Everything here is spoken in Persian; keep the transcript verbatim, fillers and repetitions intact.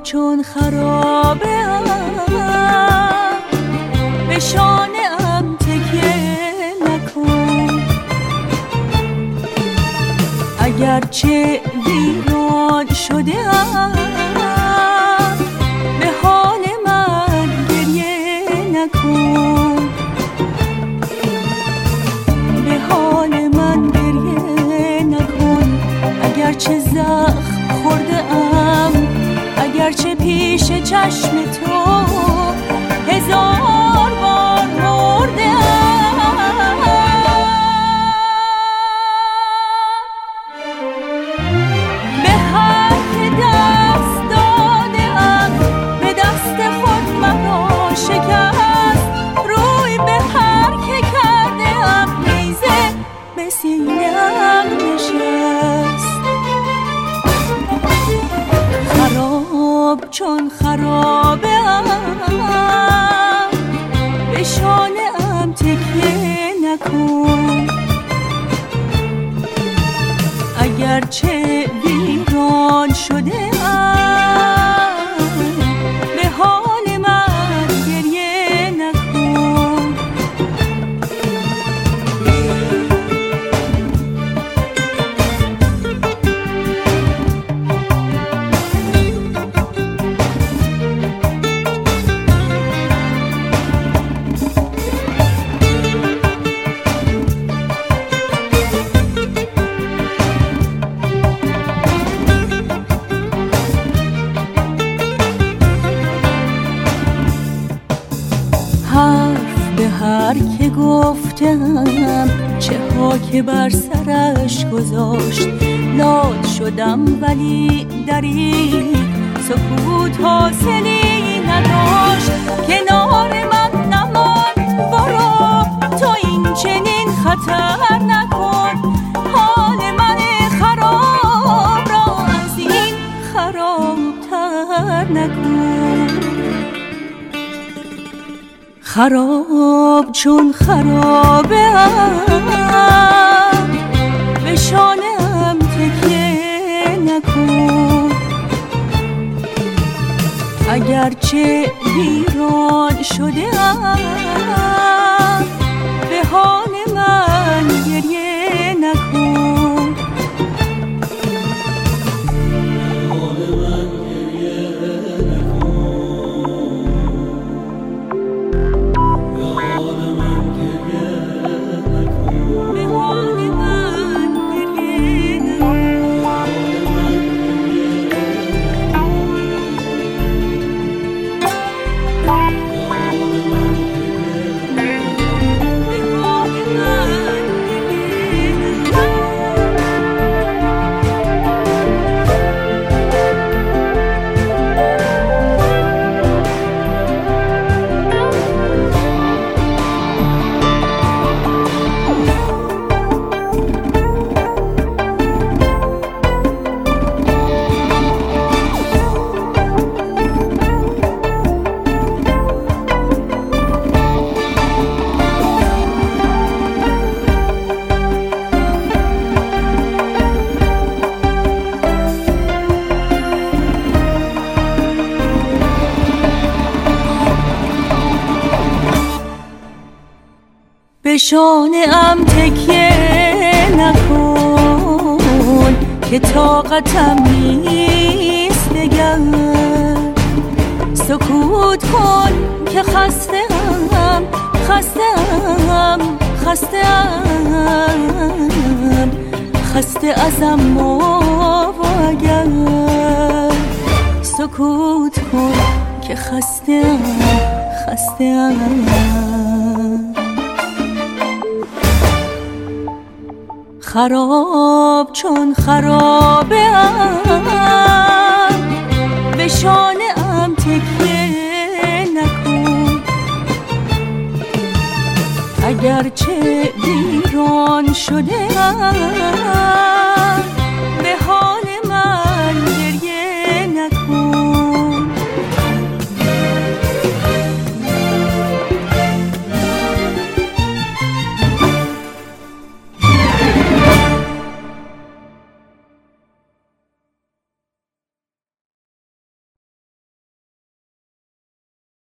چون خرابه ام، به شانه ام تکیه نکن. اگرچه ویران شده ام، به حال من گریه نکن. به حال من گریه نکن. اگرچه زخم خورده ام، اگرچه پیش چشم تو هزار بار مرده ام، به هر که دست داده ام به دست خود مرا شکست. روی به هر که کرده ام نیزه به سینه ام نشست. خراب چون خرابه ام، به شانه ام تکیه نکن. اگرچه ویران شده ام، به حال من گریه نکن. حرف به هر که گفتم چه ها که بر سرش گذاشت. لال شدم ولی در این سکوت حاصلی نداشت. کنار من نمان برو، تو این چنین خطر نکن. حال من خراب را از این خرابتر نکن. خراب چون خرابه ام، به شانه ام تکیه نکن. اگرچه ویران شده ام، به حال من گریه نکن. به شانه ام تکیه نکن که طاقتم نیست دگر. سکوت کن که خسته ام، خسته ام، خسته ام، خسته ازم و اگر. سکوت کن که خسته ام، خسته ام. خراب چون خرابه ام، به شانه ام تکیه نکن. اگرچه ویران شده ام،